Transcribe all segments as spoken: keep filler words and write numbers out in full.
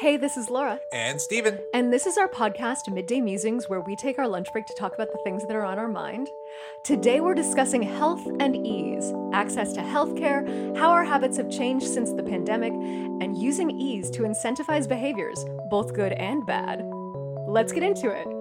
Hey, this is Laura. And Steven. And this is our podcast, Midday Musings, where we take our lunch break to talk about the things that are on our mind. Today we're discussing health and ease, access to healthcare, how our habits have changed since the pandemic, and using ease to incentivize behaviors, both good and bad. Let's get into it.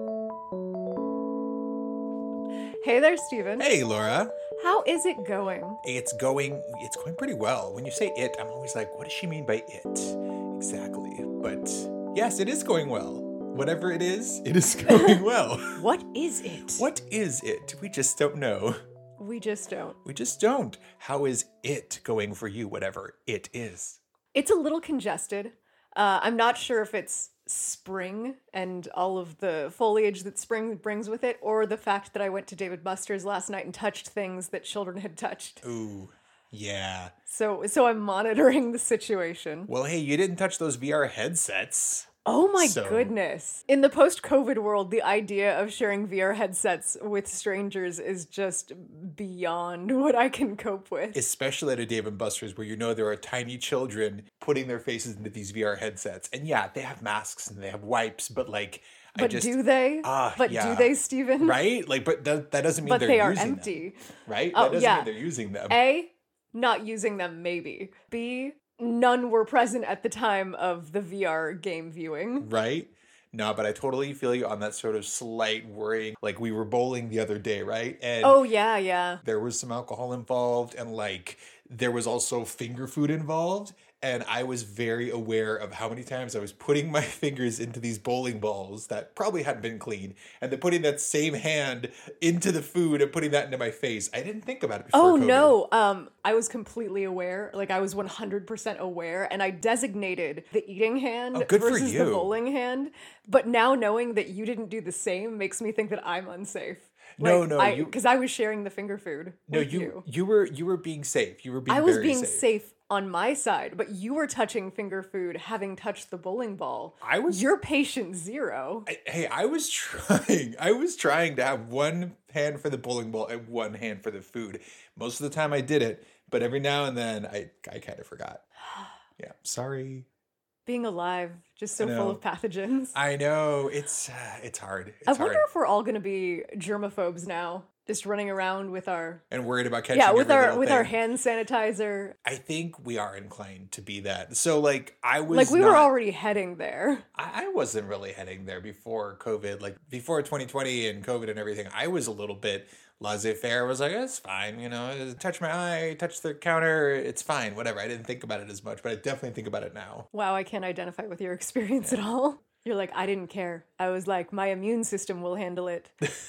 Hey there, Steven. Hey, Laura. How is it going? It's going, it's going pretty well. When you say it, I'm always like, what does she mean by it? Exactly. But yes, it is going well. Whatever it is, it is going well. What is it? What is it? We just don't know. We just don't. We just don't. How is it going for you, whatever it is? It's a little congested. Uh, I'm not sure if it's spring and all of the foliage that spring brings with it, or the fact that I went to David Buster's last night and touched things that children had touched. Ooh, yeah. So, so I'm monitoring the situation. Well, hey, you didn't touch those V R headsets. Oh my So- goodness. In the post-COVID world, the idea of sharing V R headsets with strangers is just beyond what I can cope with. Especially at a Dave and Buster's where you know there are tiny children putting their faces into these V R headsets. And yeah, they have masks and they have wipes, but like, I But just... do they? Ah, but yeah. do they, Steven? Right? Like, but that, that doesn't mean But they're they are using empty. them. Right? Oh, that doesn't yeah. mean they're using them. A, not using them, maybe. B, none were present at the time of the V R game viewing. Right? No, but I totally feel you on that sort of slight worrying. Like, we were bowling the other day, right? And Oh, yeah, yeah. there was some alcohol involved, and like there was also finger food involved, and I was very aware of how many times I was putting my fingers into these bowling balls that probably hadn't been clean, and then putting that same hand into the food and putting that into my face. I didn't think about it before Oh COVID. no, um, I was completely aware. Like I was one hundred percent aware, and I designated the eating hand Oh, good for versus the you. bowling hand. But now knowing that you didn't do the same makes me think that I'm unsafe. No, Like, no, I, you- because I was sharing the finger food. No, with you, you. you were you were being safe. You were being I was very being safe. safe on my side, but you were touching finger food, having touched the bowling ball. I was- You're patient zero. I, hey, I was trying. I was trying to have one hand for the bowling ball and one hand for the food. Most of the time I did it, but every now and then I I kind of forgot. Yeah, sorry. Being alive, just so I full know. of pathogens. I, I know it's uh, it's hard. It's wonder hard. if we're all going to be germaphobes now, just running around with our And worried about catching. yeah, with every our little with thing. our hand sanitizer. I think we are inclined to be that. So like I was Like we not, were already heading there. I I wasn't really heading there before COVID. Like before twenty twenty and COVID and everything, I was a little bit laissez-faire. I was like, it's fine, you know, touch my eye, touch the counter, it's fine, whatever. I didn't think about it as much, but I definitely think about it now. Wow, I can't identify with your experience at all. You're like, I didn't care. I was like, my immune system will handle it.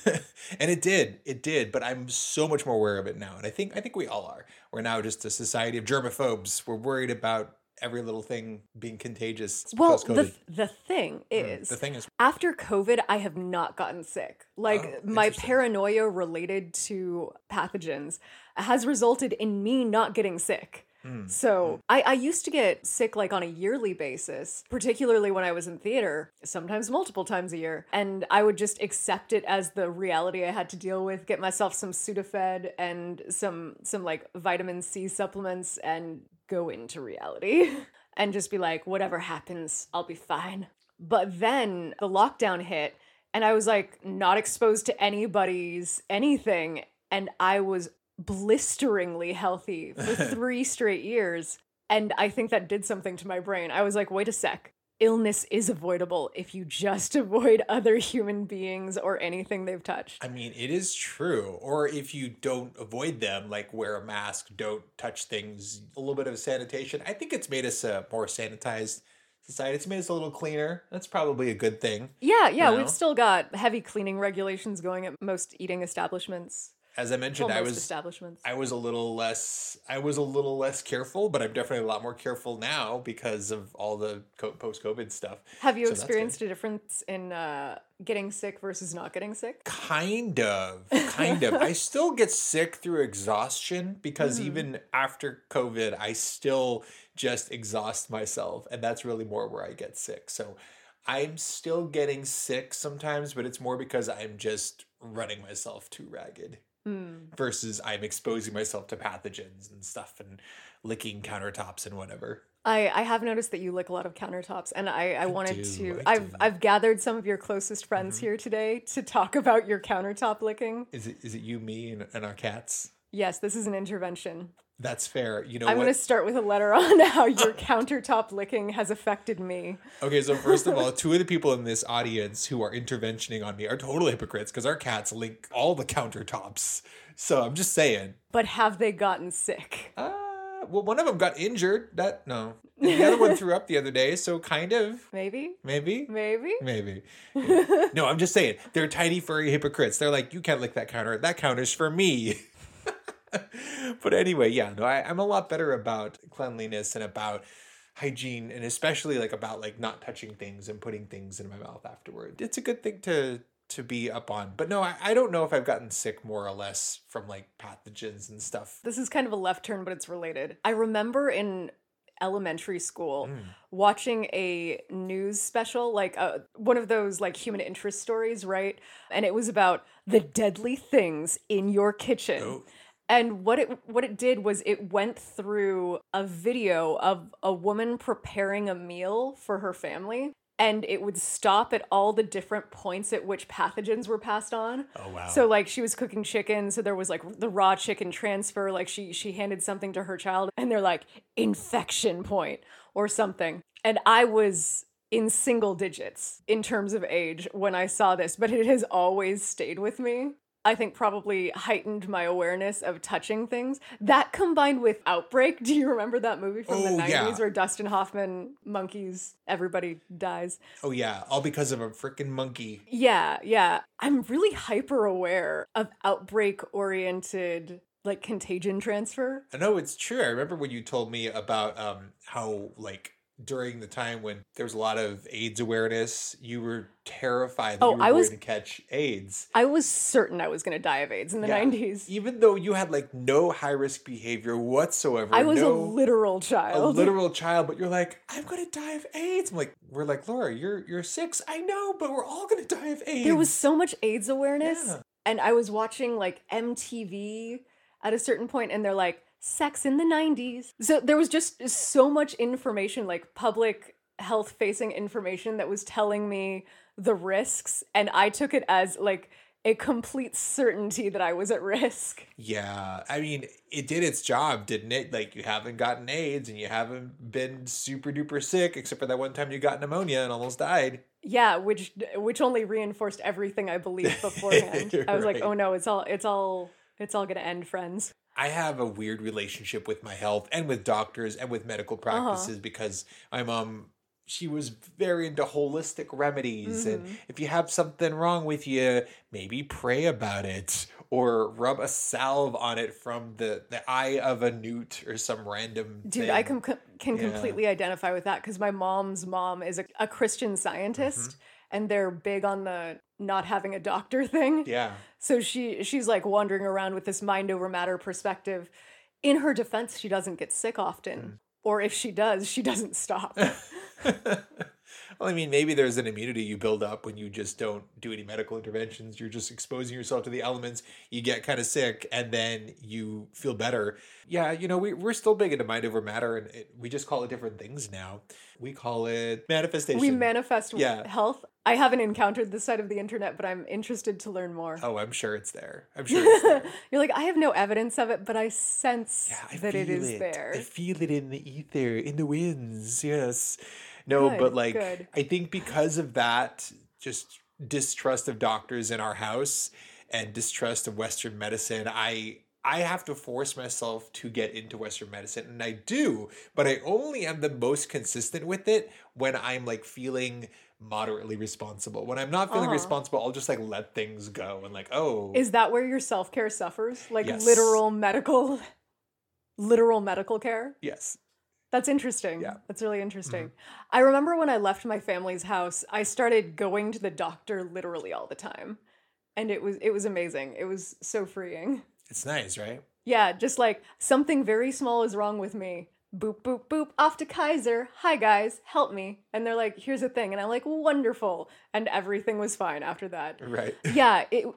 And it did, it did, but I'm so much more aware of it now. And I think I think we all are. We're now just a society of germaphobes. We're worried about every little thing being contagious Well, post-COVID. the the thing Mm, is, the thing is, after COVID, I have not gotten sick. Like Oh, my interesting. paranoia related to pathogens has resulted in me not getting sick. Mm, So I, I used to get sick like on a yearly basis, particularly when I was in theater, sometimes multiple times a year. And I would just accept it as the reality I had to deal with, get myself some Sudafed and some some like vitamin C supplements and go into reality and just be like, whatever happens, I'll be fine. But then the lockdown hit and I was like not exposed to anybody's anything. And I was blisteringly healthy for three straight years. And I think that did something to my brain. I was like, wait a sec. Illness is avoidable if you just avoid other human beings or anything they've touched. I mean, it is true. Or if you don't avoid them, like wear a mask, don't touch things, a little bit of sanitation. I think it's made us a more sanitized society. It's made us a little cleaner. That's probably a good thing. Yeah, yeah, You know? we've still got heavy cleaning regulations going at most eating establishments. As I mentioned, Well, I most was establishments. I was a little less I was a little less careful, but I'm definitely a lot more careful now because of all the co- post-COVID stuff. Have you So that's good. experienced a difference in uh, getting sick versus not getting sick? Kind of, kind of. I still get sick through exhaustion because Mm. even after COVID, I still just exhaust myself. And that's really more where I get sick. So I'm still getting sick sometimes, but it's more because I'm just running myself too ragged. Mm. Versus I'm exposing myself to pathogens and stuff and licking countertops and whatever. I, I have noticed that you lick a lot of countertops, and I, I wanted do, to. I I've do. I've gathered some of your closest friends Mm-hmm. here today to talk about your countertop licking. Is it is it you, me, and, and our cats? Yes, this is an intervention. That's fair. You know I'm what? going to start with a letter on how your countertop licking has affected me. Okay, so first of all, two of the people in this audience who are interventioning on me are total hypocrites because our cats lick all the countertops. So I'm just saying. But have they gotten sick? Uh, well, one of them got injured. That no. And the other one threw up the other day. So kind of. Maybe? Maybe. Maybe? Maybe. Yeah. No, I'm just saying. They're tiny furry hypocrites. They're like, you can't lick that counter. That counter's for me. But anyway, yeah, no, I, I'm a lot better about cleanliness and about hygiene, and especially like about like not touching things and putting things in my mouth afterward. It's a good thing to to be up on. But no, I, I don't know if I've gotten sick more or less from like pathogens and stuff. This is kind of a left turn, but it's related. I remember in elementary school Mm. watching a news special, like uh, one of those like human interest stories, right? And it was about the deadly things in your kitchen. Oh. And what it what it did was it went through a video of a woman preparing a meal for her family, and it would stop at all the different points at which pathogens were passed on. Oh, wow. So like she was cooking chicken, so there was like the raw chicken transfer, like she she handed something to her child and they're like infection point or something. And I was in single digits in terms of age when I saw this, but it has always stayed with me. I think probably heightened my awareness of touching things. That combined with Outbreak. Do you remember that movie from the Oh, nineties yeah. where Dustin Hoffman monkeys, everybody dies? Oh, yeah. All because of a freaking monkey. Yeah, yeah. I'm really hyper aware of outbreak oriented like contagion transfer. I know it's true. I remember when you told me about um how like during the time when there was a lot of AIDS awareness, you were terrified that Oh, you were I going was- to catch AIDS. I was certain I was going to die of AIDS in the Yeah. nineties. Even though you had like no high risk behavior whatsoever. I was no, a literal a child. literal child, but you're like, I'm gonna die of AIDS. I'm like, we're like, Laura, you're you're six. I know, but we're all gonna die of AIDS. There was so much AIDS awareness. Yeah. And I was watching like M T V at a certain point, and they're like, sex in the nineties. So there was just so much information, like public health facing information that was telling me the risks. And I took it as like a complete certainty that I was at risk. Yeah, I mean, it did its job, didn't it? Like, you haven't gotten AIDS and you haven't been super duper sick, except for that one time you got pneumonia and almost died. Yeah, which which only reinforced everything I believed beforehand. I was like, Right. oh no, it's all it's all it's all gonna end, friends. I have a weird relationship with my health and with doctors and with medical practices because my mom, she was very into holistic remedies. And if you have something wrong with you, maybe pray about it or rub a salve on it from the, the eye of a newt or some random Dude, thing. I com- can Yeah. completely identify with that because my mom's mom is a, a Christian scientist and they're big on the not having a doctor thing. Yeah. So she she's like wandering around with this mind over matter perspective. In her defense, she doesn't get sick often. Or if she does, she doesn't stop. Well, I mean, maybe there's an immunity you build up when you just don't do any medical interventions. You're just exposing yourself to the elements. You get kind of sick and then you feel better. Yeah, you know, we, we're still big into mind over matter and it, we just call it different things now. We call it manifestation. We manifest Yeah. health. I haven't encountered this side of the internet, but I'm interested to learn more. Oh, I'm sure it's there. I'm sure it's there. You're like, I have no evidence of it, but I sense Yeah, I that it feel is it. there. I feel it in the ether, in the winds. Yes. No, Good, but like, good. I think because of that, just distrust of doctors in our house and distrust of Western medicine, I I have to force myself to get into Western medicine, and I do, but I only am the most consistent with it when I'm like feeling moderately responsible. When I'm not feeling Uh-huh. responsible, I'll just like let things go and like, oh, Is that where your self care suffers? Like Yes. literal medical, literal medical care? yes. That's interesting. Yeah. That's really interesting. I remember when I left my family's house, I started going to the doctor literally all the time. And it was it was amazing. It was so freeing. It's nice, right? Yeah, just like something very small is wrong with me. Boop, boop, boop, off to Kaiser. Hi guys, help me. And they're like, here's a thing. And I'm like, wonderful. And everything was fine after that. Right. Yeah, it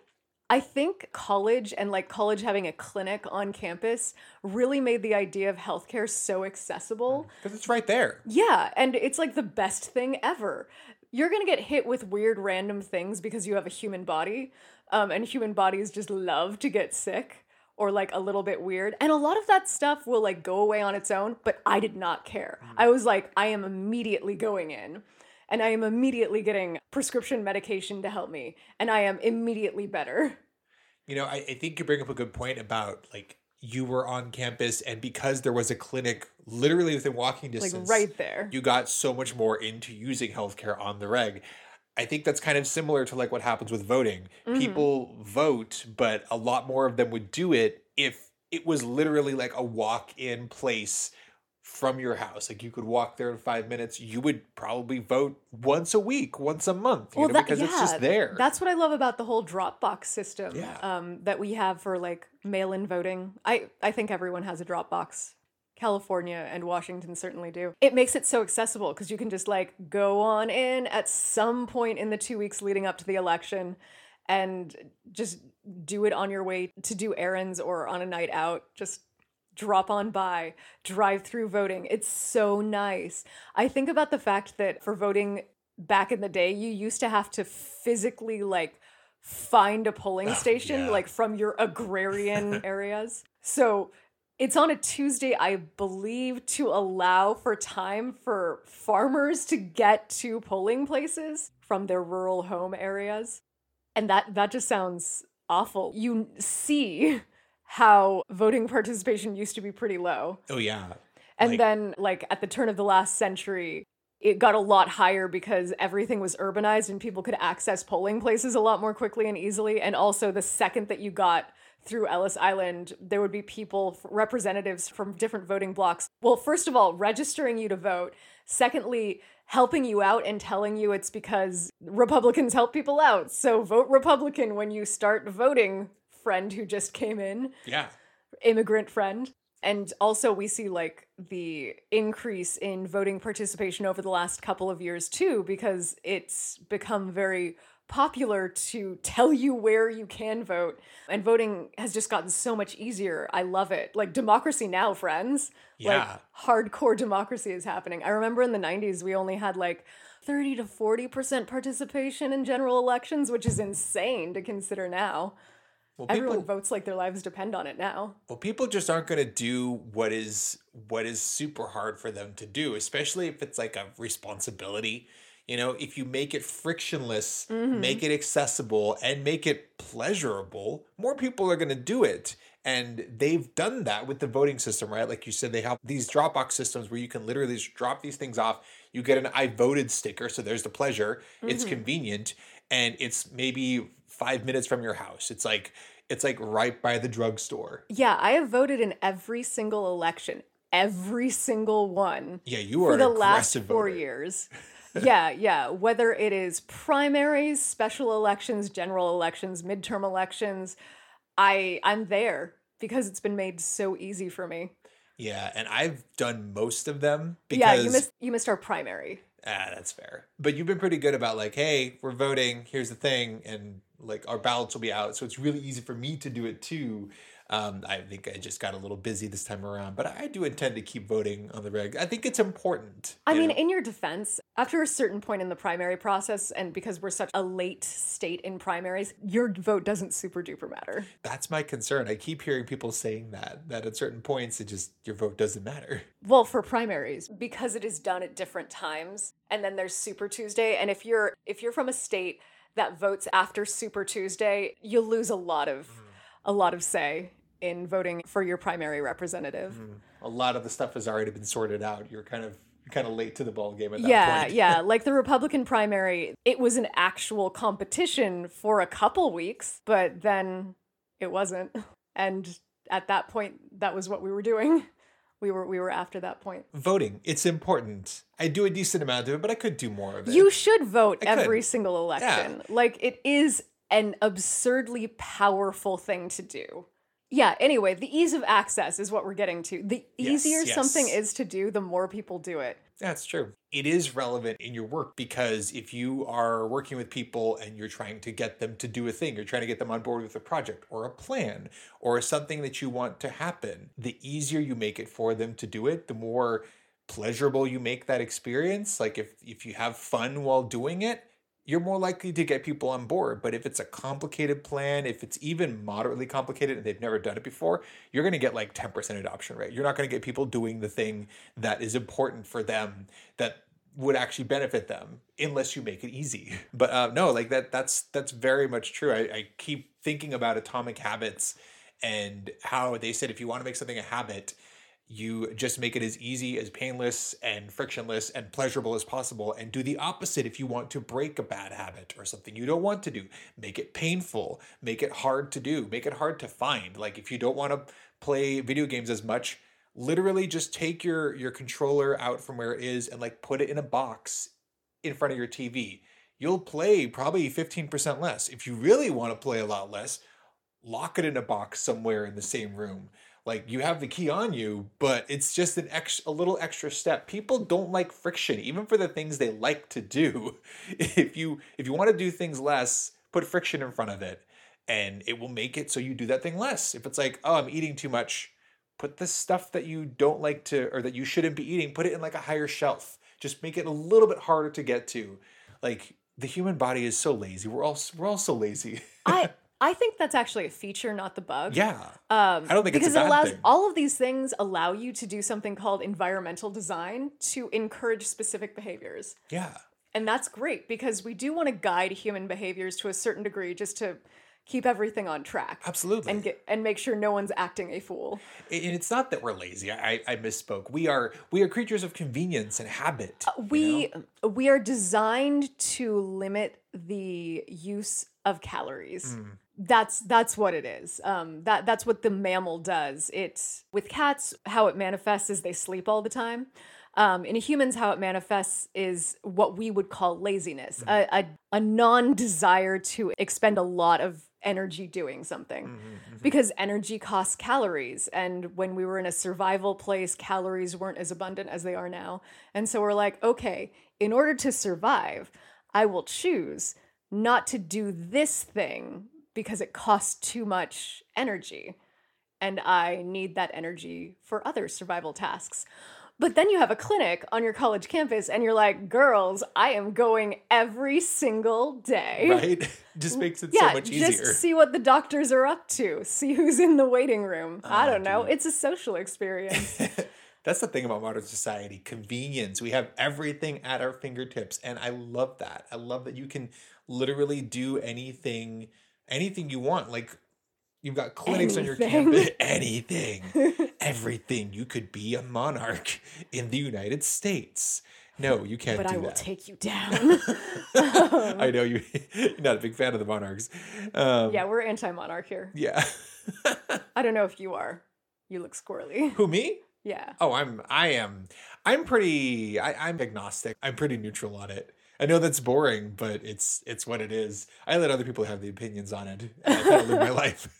I think college and like college having a clinic on campus really made the idea of healthcare so accessible. Because it's right there. Yeah, and it's like the best thing ever. You're going to get hit with weird random things because you have a human body, um, and human bodies just love to get sick or like a little bit weird. And a lot of that stuff will like go away on its own, but I did not care. Mm. I was like, I am immediately going in and I am immediately getting prescription medication to help me and I am immediately better. You know, I, I think you bring up a good point about like you were on campus and because there was a clinic literally within walking distance, like right there, you got so much more into using healthcare on the reg. I think that's kind of similar to like what happens with voting. Mm-hmm. People vote, but a lot more of them would do it if it was literally like a walk-in place from your house. Like you could walk there in five minutes. You would probably vote once a week, once a month, you well, know, that, because yeah, it's just there. That's what I love about the whole Dropbox system yeah. um, that we have for like mail-in voting. I, I think everyone has a Dropbox. California and Washington certainly do. It makes it so accessible because you can just like go on in at some point in the two weeks leading up to the election and just do it on your way to do errands or on a night out. Just drop on by, drive through voting. It's so nice. I think about the fact that for voting back in the day, you used to have to physically like find a polling station oh, yeah. like from your agrarian areas. So it's on a Tuesday, I believe, to allow for time for farmers to get to polling places from their rural home areas. And that, that just sounds awful. You see how voting participation used to be pretty low. Oh, yeah. And like- then, like, at the turn of the last century, it got a lot higher because everything was urbanized and people could access polling places a lot more quickly and easily. And also, the second that you got through Ellis Island, there would be people, representatives from different voting blocks. Well, first of all, registering you to vote. Secondly, helping you out and telling you it's because Republicans help people out. So vote Republican when you start voting, friend who just came in. Yeah. Immigrant friend. And also we see like the increase in voting participation over the last couple of years too, because it's become very popular to tell you where you can vote. And voting has just gotten so much easier. I love it. Like democracy now, friends. Yeah. Like hardcore democracy is happening. I remember in the nineties, we only had like thirty to forty percent participation in general elections, which is insane to consider now. Well, people, everyone votes like their lives depend on it now. Well, people just aren't going to do what is what is super hard for them to do, especially if it's like a responsibility. You know, if you make it frictionless, mm-hmm. make it accessible, and make it pleasurable, more people are going to do it. And they've done that with the voting system, right? Like you said, they have these Dropbox systems where you can literally just drop these things off. You get an I voted sticker, so there's the pleasure. Mm-hmm. It's convenient, and it's maybe five minutes from your house. It's like it's like right by the drugstore. Yeah, I have voted in every single election, every single one. Yeah, you are for the an last aggressive four voter. years. yeah, yeah. Whether it is primaries, special elections, general elections, midterm elections, I I'm there because it's been made so easy for me. Yeah, and I've done most of them because yeah, you missed you missed our primary. Ah, that's fair. But you've been pretty good about like, hey, we're voting. Here's the thing, and like our ballots will be out, so it's really easy for me to do it too. Um, I think I just got a little busy this time around, but I do intend to keep voting on the reg. I think it's important. I mean, know? In your defense, after a certain point in the primary process, and because we're such a late state in primaries, your vote doesn't super duper matter. That's my concern. I keep hearing people saying that, that at certain points, it just, your vote doesn't matter. Well, for primaries, because it is done at different times, and then there's Super Tuesday, and if you're if you're from a state that votes after Super Tuesday, you'll lose a lot of mm. a lot of say in voting for your primary representative. Mm. A lot of the stuff has already been sorted out. You're kind of you're kind of late to the ball game at that yeah, point. Yeah, yeah. Like the Republican primary, it was an actual competition for a couple weeks, but then it wasn't. And at that point, that was what we were doing. We were we were after that point. Voting, it's important. I do a decent amount of it, but I could do more of it. You should vote I every could. single election. Yeah. Like, it is an absurdly powerful thing to do. Yeah, anyway, the ease of access is what we're getting to. The Yes, easier yes. something is to do, the more people do it. That's true. It is relevant in your work because if you are working with people and you're trying to get them to do a thing, you're trying to get them on board with a project or a plan or something that you want to happen, the easier you make it for them to do it, the more pleasurable you make that experience. Like if if you have fun while doing it, you're more likely to get people on board. But if it's a complicated plan, if it's even moderately complicated and they've never done it before, you're going to get like ten percent adoption rate. You're not going to get people doing the thing that is important for them, that would actually benefit them, unless you make it easy. But uh, no, like that, that's, that's very much true. I, I keep thinking about Atomic Habits and how they said, if you want to make something a habit, you just make it as easy, as painless and frictionless and pleasurable as possible, and do the opposite if you want to break a bad habit or something you don't want to do. Make it painful, make it hard to do, make it hard to find. Like if you don't want to play video games as much, literally just take your your controller out from where it is and like put it in a box in front of your T V. You'll play probably fifteen percent less. If you really want to play a lot less, lock it in a box somewhere in the same room. Like you have the key on you, but it's just an extra, a little extra step. People don't like friction, even for the things they like to do. If you if you want to do things less, put friction in front of it, and it will make it so you do that thing less. If it's like, oh, I'm eating too much, put the stuff that you don't like to or that you shouldn't be eating, put it in like a higher shelf. Just make it a little bit harder to get to. Like the human body is so lazy. We're all we're all so lazy. I I think that's actually a feature, not the bug. Yeah. Um, I don't think because it's a bad it allows thing. all of these things allow you to do something called environmental design to encourage specific behaviors. Yeah. And that's great because we do want to guide human behaviors to a certain degree just to keep everything on track. Absolutely. And get and make sure no one's acting a fool. And it's not that we're lazy. I, I misspoke. We are we are creatures of convenience and habit. Uh, we you know? we are designed to limit the use of calories. Mm. That's that's what it is. Um, that that's what the mammal does. It's with cats, how it manifests is they sleep all the time. Um, in humans, how it manifests is what we would call laziness, Mm. a, a a non-desire to expend a lot of energy doing something, Mm-hmm, mm-hmm. because energy costs calories. And when we were in a survival place, calories weren't as abundant as they are now. And so we're like, okay, in order to survive, I will choose not to do this thing because it costs too much energy. And I need that energy for other survival tasks. But then you have a clinic on your college campus and you're like, girls, I am going every single day. Right? Just makes it Yeah, so much easier. just see what the doctors are up to. See who's in the waiting room. I Oh, don't know. dude. It's a social experience. That's the thing about modern society, convenience. We have everything at our fingertips, and I love that. I love that you can literally do anything, anything you want. Like you've got clinics on your Anything. campus, anything, everything. You could be a monarch in the United States. No, you can't But do I will that. take you down. I know you, you're not a big fan of the monarchs. Um, Yeah, we're anti-monarch here. yeah. I don't know if you are. You look squirrely. Who, me? Yeah. Oh, I'm, I am, I'm pretty, I, I'm agnostic. I'm pretty neutral on it. I know that's boring, but it's, it's what it is. I let other people have the opinions on it. And I kind of live my life.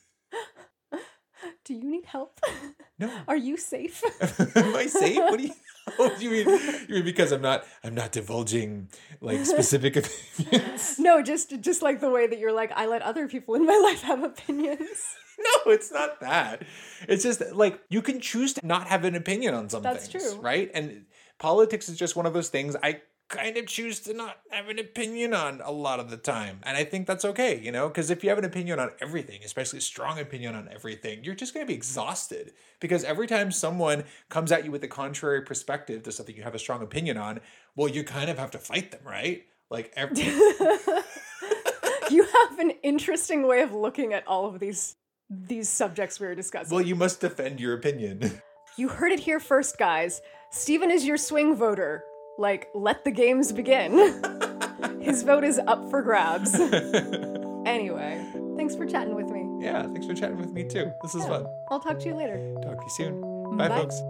Do you need help? No. Are you safe? Am I safe? What do you, what do you mean? You mean because I'm not, I'm not divulging like specific opinions? No, just just like the way that you're like, I let other people in my life have opinions. No, it's not that. It's just like you can choose to not have an opinion on some That's things, true. right? And politics is just one of those things I kind of choose to not have an opinion on a lot of the time. And I think that's okay, you know, because if you have an opinion on everything, especially a strong opinion on everything, you're just going to be exhausted because every time someone comes at you with a contrary perspective to something you have a strong opinion on, well, you kind of have to fight them, right? Like every You have an interesting way of looking at all of these these subjects we were discussing. well, you must defend your opinion. You heard it here first, guys. Steven is your swing voter. Like, let the games begin. His vote is up for grabs. Anyway, thanks for chatting with me. Yeah, thanks for chatting with me too. This is Yeah. fun. I'll talk to you later. Talk to you soon. Bye, Bye. folks.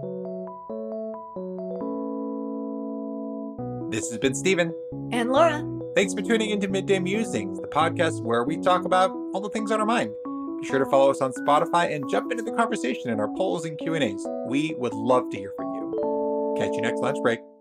This has been Steven. And Laura. Thanks for tuning into Midday Musings, the podcast where we talk about all the things on our mind. Be sure to follow us on Spotify and jump into the conversation in our polls and Q and A's. We would love to hear from you. Catch you next lunch break.